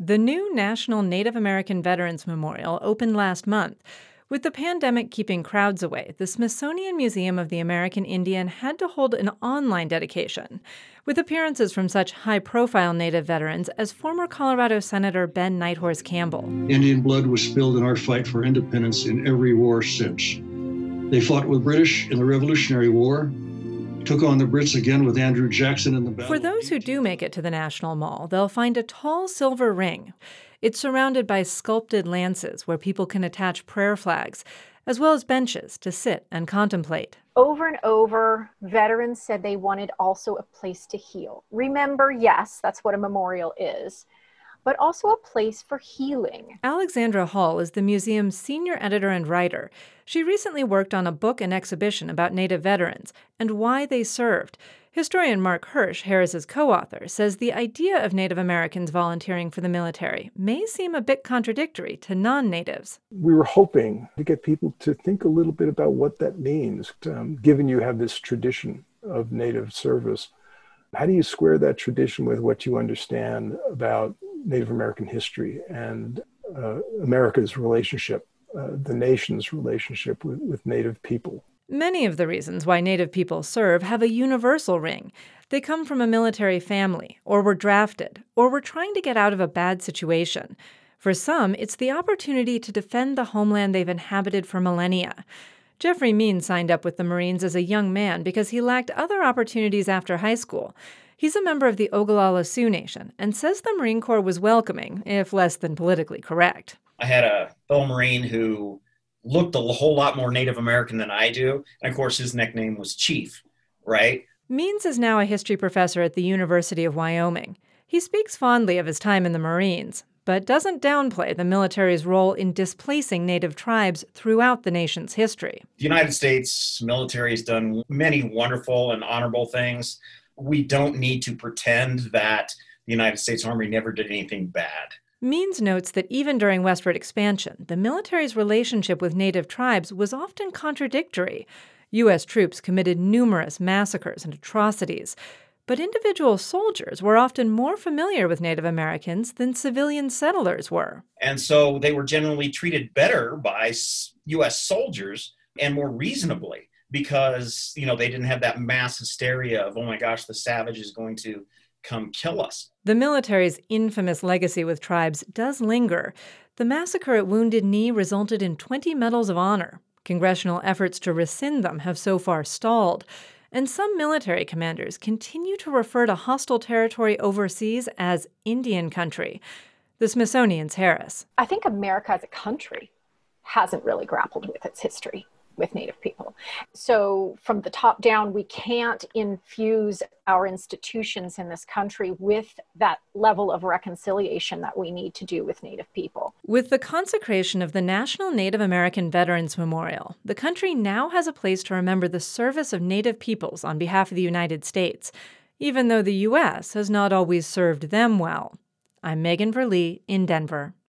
The new National Native American Veterans Memorial opened last month. With the pandemic keeping crowds away, the Smithsonian Museum of the American Indian had to hold an online dedication, with appearances from such high-profile Native veterans as former Colorado Senator Ben Nighthorse Campbell. Indian blood was spilled in our fight for independence in every war since. They fought with British in the Revolutionary War, took on the Brits again with Andrew Jackson in the battle. For those who do make it to the National Mall, they'll find a tall silver ring. It's surrounded by sculpted lances where people can attach prayer flags, as well as benches to sit and contemplate. Over and over, veterans said they wanted also a place to heal. Remember, yes, that's what a memorial is, but also a place for healing. Alexandra Hall is the museum's senior editor and writer. She recently worked on a book and exhibition about Native veterans and why they served. Historian Mark Hirsch, Harris's co-author, says the idea of Native Americans volunteering for the military may seem a bit contradictory to non-natives. We were hoping to get people to think a little bit about what that means, given you have this tradition of Native service. How do you square that tradition with what you understand about Native American history and America's relationship, the nation's relationship with Native people? Many of the reasons why Native people serve have a universal ring. They come from a military family, or were drafted, or were trying to get out of a bad situation. For some, it's the opportunity to defend the homeland they've inhabited for millennia. Jeffrey Means signed up with the Marines as a young man because he lacked other opportunities after high school. He's a member of the Oglala Sioux Nation and says the Marine Corps was welcoming, if less than politically correct. I had a fellow Marine who looked a whole lot more Native American than I do. And of course, his nickname was Chief, right? Means is now a history professor at the University of Wyoming. He speaks fondly of his time in the Marines, but doesn't downplay the military's role in displacing Native tribes throughout the nation's history. The United States military has done many wonderful and honorable things. We don't need to pretend that the United States Army never did anything bad. Means notes that even during westward expansion, the military's relationship with Native tribes was often contradictory. U.S. troops committed numerous massacres and atrocities, but individual soldiers were often more familiar with Native Americans than civilian settlers were. And so they were generally treated better by U.S. soldiers and more reasonably because, they didn't have that mass hysteria of, oh my gosh, the savage is going to come kill us. The military's infamous legacy with tribes does linger. The massacre at Wounded Knee resulted in 20 Medals of Honor. Congressional efforts to rescind them have so far stalled. And some military commanders continue to refer to hostile territory overseas as Indian country. The Smithsonian's Harris. I think America as a country hasn't really grappled with its history with Native people. So from the top down, we can't infuse our institutions in this country with that level of reconciliation that we need to do with Native people. With the consecration of the National Native American Veterans Memorial, the country now has a place to remember the service of Native peoples on behalf of the United States, even though the U.S. has not always served them well. I'm Megan Verlee in Denver.